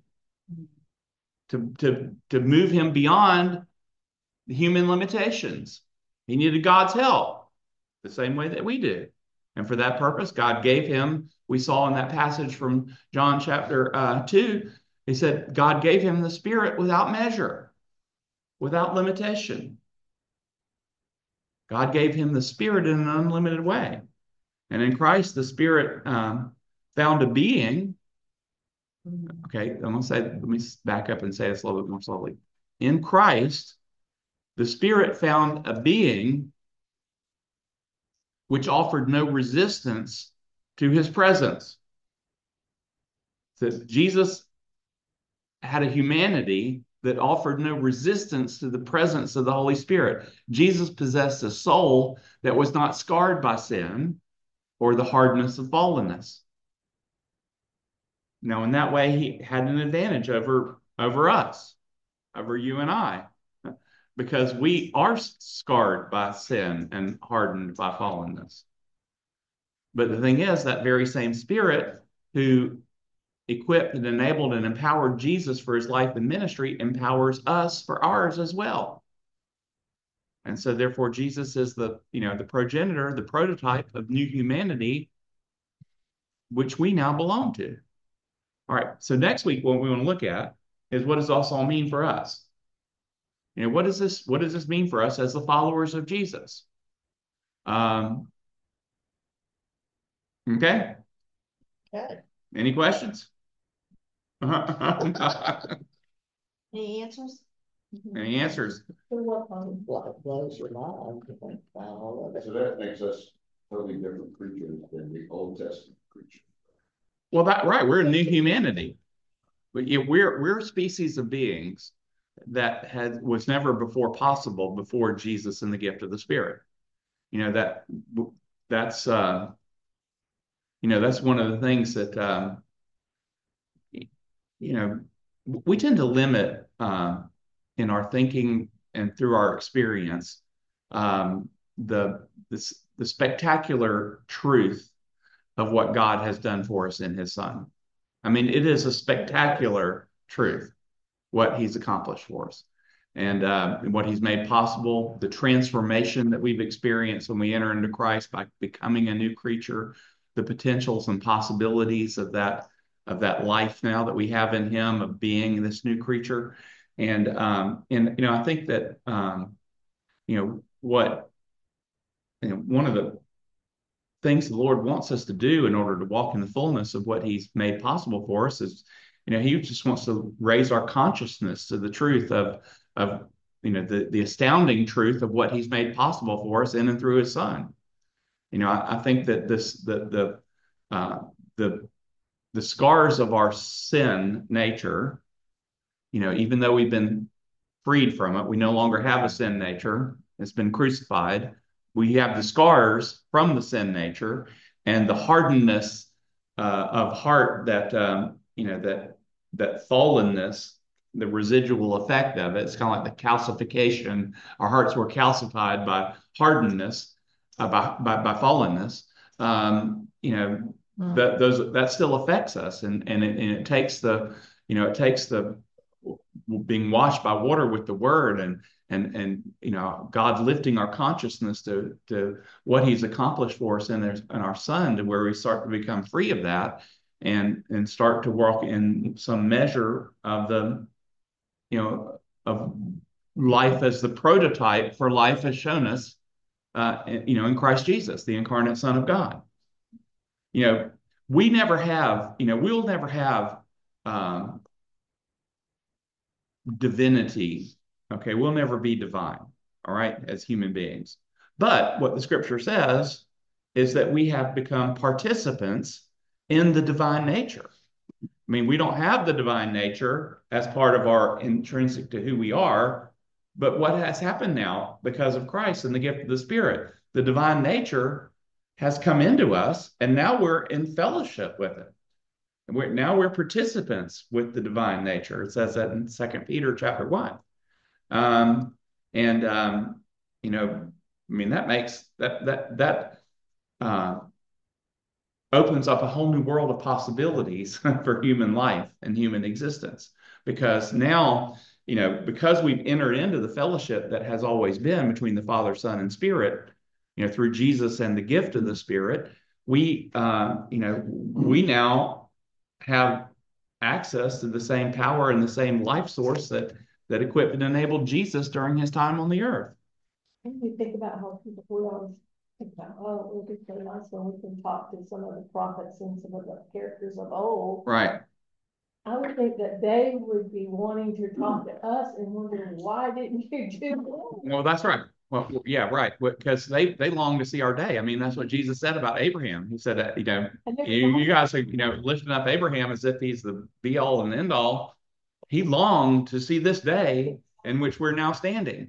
to move him beyond the human limitations. He needed God's help the same way that we do. And for that purpose, God gave him, we saw in that passage from John chapter 2, he said, God gave him the Spirit without measure, without limitation. God gave him the Spirit in an unlimited way. And in Christ, the Spirit found a being. Okay, let me back up and say this a little bit more slowly. In Christ, the Spirit found a being which offered no resistance to his presence. That Jesus had a humanity that offered no resistance to the presence of the Holy Spirit. Jesus possessed a soul that was not scarred by sin or the hardness of fallenness. Now, in that way, he had an advantage over us, over you and I, because we are scarred by sin and hardened by fallenness. But the thing is, that very same Spirit who equipped and enabled and empowered Jesus for his life and ministry empowers us for ours as well. And so therefore, Jesus is the progenitor, the prototype of new humanity, which we now belong to. All right, so next week, what we want to look at is what does this all mean for us? What does this mean for us as the followers of Jesus? Okay. Okay. Any questions? Any answers? Any answers? What blows your mind to think about all of it? So that makes us totally different creatures than the Old Testament creatures. Well, right. We're a new humanity, but we're a species of beings that was never before possible before Jesus and the gift of the Spirit. That's one of the things that we tend to limit in our thinking and through our experience the spectacular truth of what God has done for us in his Son. I mean, it is a spectacular truth, what he's accomplished for us and what he's made possible, the transformation that we've experienced when we enter into Christ by becoming a new creature, the potentials and possibilities of that life now that we have in him of being this new creature. And I think that one of the things the Lord wants us to do in order to walk in the fullness of what he's made possible for us is, he just wants to raise our consciousness to the truth of the astounding truth of what he's made possible for us in and through his Son. I think that the scars of our sin nature, even though we've been freed from it, we no longer have a sin nature. It's been crucified. We have the scars from the sin nature and the hardness of heart that fallenness, the residual effect of it. It's kind of like the calcification. Our hearts were calcified by hardness, by fallenness. That still affects us, and it takes the being washed by water with the Word and God lifting our consciousness to what he's accomplished for us in our Son, to where we start to become free of that and start to walk in some measure of of life as the prototype for life has shown us in Christ Jesus, the incarnate Son of God. We'll never have divinity. Okay, we'll never be divine, all right, as human beings. But what the scripture says is that we have become participants in the divine nature. I mean, we don't have the divine nature as part of our intrinsic to who we are, but what has happened now because of Christ and the gift of the Spirit, the divine nature has come into us, and now we're in fellowship with it. Now we're participants with the divine nature. It says that in 2 Peter chapter 1. Um, and you know, I mean, that makes that opens up a whole new world of possibilities for human life and human existence. Because now, you know, because we've entered into the fellowship that has always been between the Father, Son, and Spirit, you know, through Jesus and the gift of the Spirit, we, you know, we now have access to the same power and the same life source that equipped and enabled Jesus during his time on the earth. And you think about how people, we always think about, oh, it would be so nice when we can talk to some of the prophets and some of the characters of old. Right. I would think that they would be wanting to talk to us and wondering, why didn't you do that? Well, that's right. Well, yeah, right. Because they long to see our day. I mean, that's what Jesus said about Abraham. He said that, you know, you guys are, you know, lifting up Abraham as if he's the be all and end all. He longed to see this day in which we're now standing.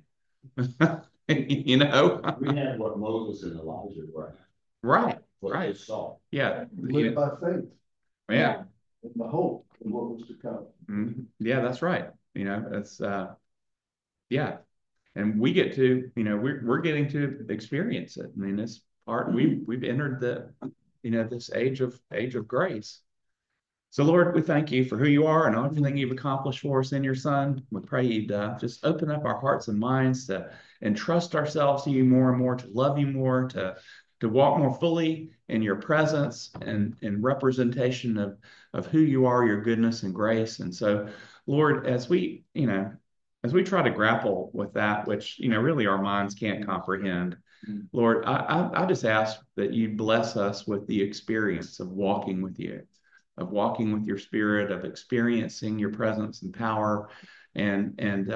You know? We had what Moses and Elijah were. Right. What Right. they saw. Yeah. Live by faith Yeah. and the hope of what was to come. Yeah, that's right. You know, it's yeah. And we get to, you know, we're getting to experience it. I mean, it's part we've entered the, you know, this age of grace. So Lord, we thank you for who you are and everything you've accomplished for us in your Son. We pray you'd just open up our hearts and minds to entrust ourselves to you more and more, to love you more, to walk more fully in your presence and in representation of who you are, your goodness and grace. And so, Lord, as we, you know, as we try to grapple with that, which, you know, really our minds can't comprehend, Lord, I just ask that you bless us with the experience of walking with you, of walking with your Spirit, of experiencing your presence and power, and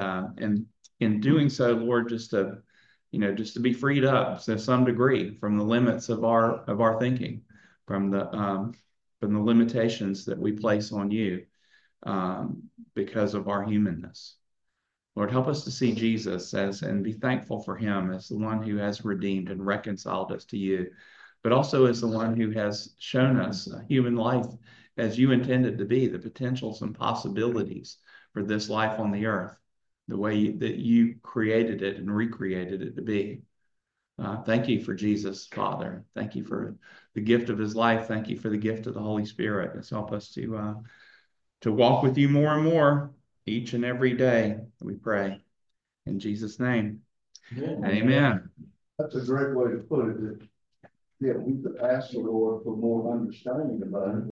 in doing so, Lord, just to, you know, just to be freed up to some degree from the limits of our thinking, from the limitations that we place on you because of our humanness. Lord, help us to see Jesus as and be thankful for him as the one who has redeemed and reconciled us to you, but also as the one who has shown us human life as you intended to be, the potentials and possibilities for this life on the earth, the way that you created it and recreated it to be. Thank you for Jesus, Father. Thank you for the gift of his life. Thank you for the gift of the Holy Spirit. Let's help us to walk with you more and more each and every day, we pray. In Jesus' name, amen. That's a great way to put it. Yeah, we could ask the Lord for more understanding about it.